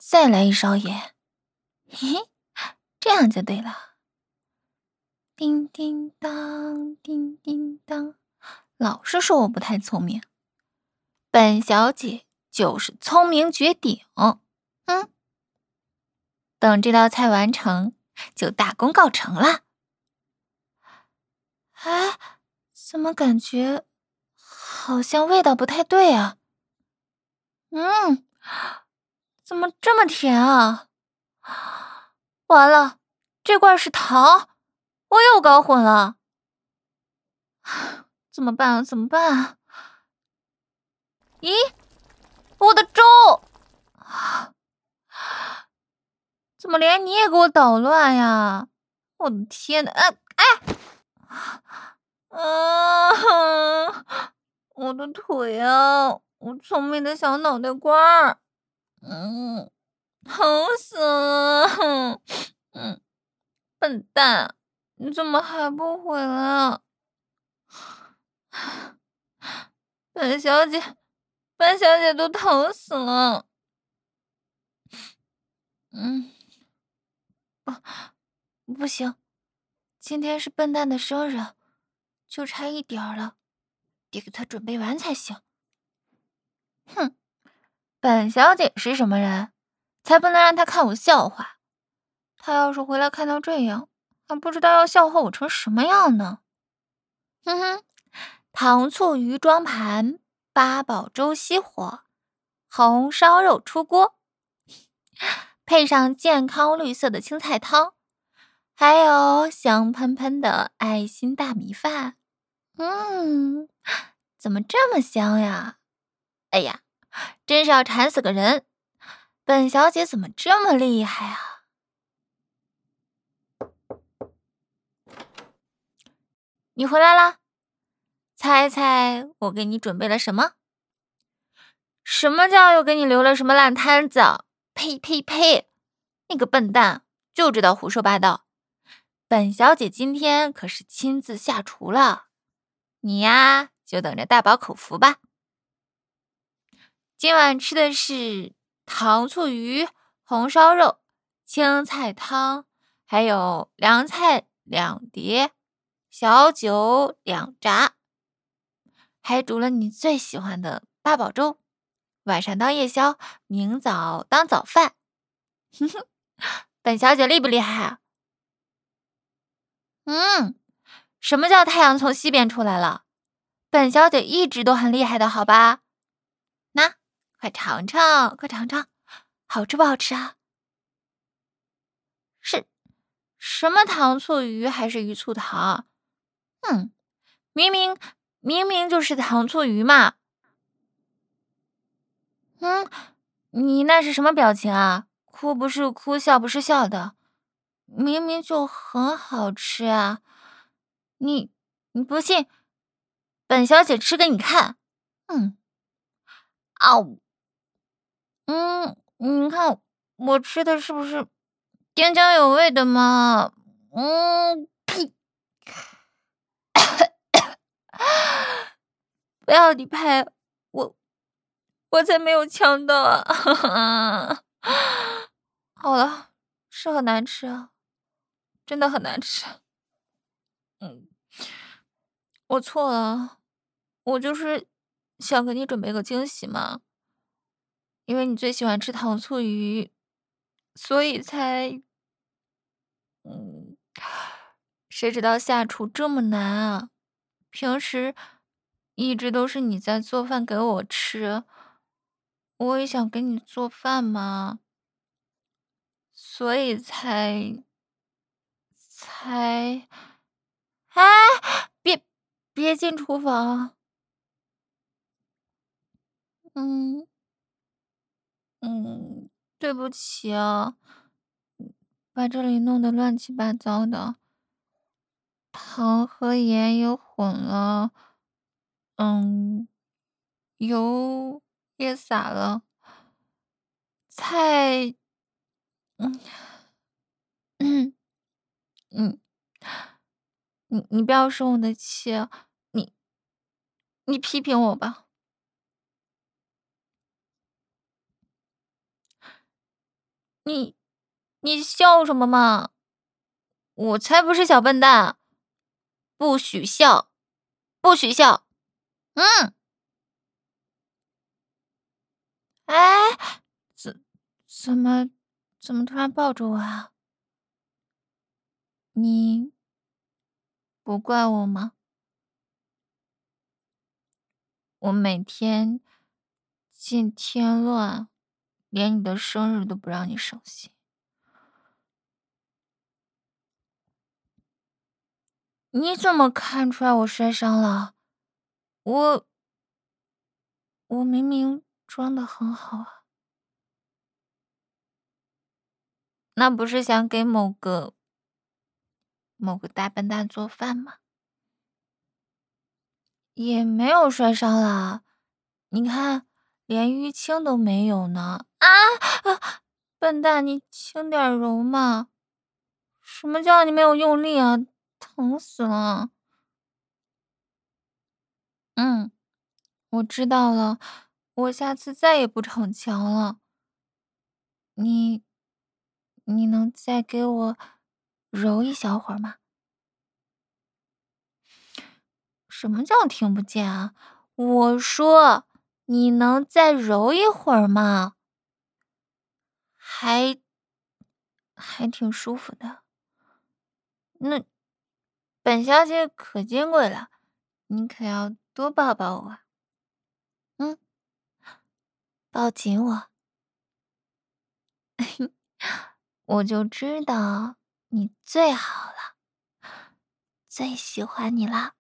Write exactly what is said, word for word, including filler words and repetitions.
再来一勺盐。嘿嘿，这样就对了。叮叮当，叮叮当，老是说我不太聪明。本小姐就是聪明绝顶。嗯，等这道菜完成，就大功告成了。哎，怎么感觉好像味道不太对啊？嗯，怎么这么甜啊？完了，这罐是糖，我又搞混了。怎么办啊？怎么办啊？咦，我的粥！怎么连你也给我捣乱呀？我的天哪！啊哎！啊！我的腿啊！我聪明的小脑袋瓜儿，嗯，疼死了！嗯，笨蛋，你怎么还不回来啊？本小姐，本小姐都疼死了。嗯，不，不行，今天是笨蛋的生日，就差一点儿了，得给他准备完才行。哼，本小姐是什么人，才不能让他看我笑话。他要是回来看到这样，还不知道要笑话我成什么样呢。哼哼，糖醋鱼装盘，八宝粥熄火，红烧肉出锅，配上健康绿色的青菜汤，还有香喷喷的爱心大米饭。嗯，怎么这么香呀？哎呀，真是要馋死个人！本小姐怎么这么厉害啊？你回来啦，猜猜我给你准备了什么？什么叫又给你留了什么烂摊子？呸呸呸！那个笨蛋就知道胡说八道。本小姐今天可是亲自下厨了，你呀就等着大饱口福吧。今晚吃的是糖醋鱼、红烧肉、青菜汤，还有凉菜两碟，小酒两扎，还煮了你最喜欢的八宝粥，晚上当夜宵，明早当早饭。哼哼，本小姐厉不厉害啊？嗯，什么叫太阳从西边出来了？本小姐一直都很厉害的，好吧？那快尝尝，快尝尝，好吃不好吃啊？是什么糖醋鱼还是鱼醋糖？嗯，明明明明就是糖醋鱼嘛。嗯，你那是什么表情啊？哭不是哭，笑不是笑的，明明就很好吃啊！你你不信，本小姐吃给你看。嗯，啊，嗯，你看我吃的是不是津津有味的嘛？嗯，呸！不要你拍我，我才没有呛到啊！好了，是很难吃啊，真的很难吃。嗯，我错了，我就是想给你准备个惊喜嘛，因为你最喜欢吃糖醋鱼，所以才……嗯，谁知道下厨这么难啊？平时一直都是你在做饭给我吃，我也想给你做饭嘛，所以才才……哎，别别进厨房！嗯嗯，对不起啊，把这里弄得乱七八糟的，糖和盐也混了，嗯，油也洒了，菜，嗯嗯嗯，你你不要生我的气，你你批评我吧。 你你笑什么嘛？我才不是小笨蛋！不许笑，不许笑！嗯，哎，怎怎么怎么突然抱着我啊？你不怪我吗？我每天尽添乱，连你的生日都不让你省心。你怎么看出来我摔伤了？我我明明装的很好啊。那不是想给某个某个大笨蛋做饭吗？也没有摔伤啦，你看，连淤青都没有呢。啊啊！笨蛋，你轻点揉嘛！什么叫你没有用力啊？疼死了！嗯，我知道了，我下次再也不逞强了。你，你能再给我揉一小会儿吗？什么叫听不见啊？我说，你能再揉一会儿吗？还还挺舒服的。那本小姐可金贵了，你可要多抱抱我。嗯，抱紧我。我就知道你最好了，最喜欢你啦。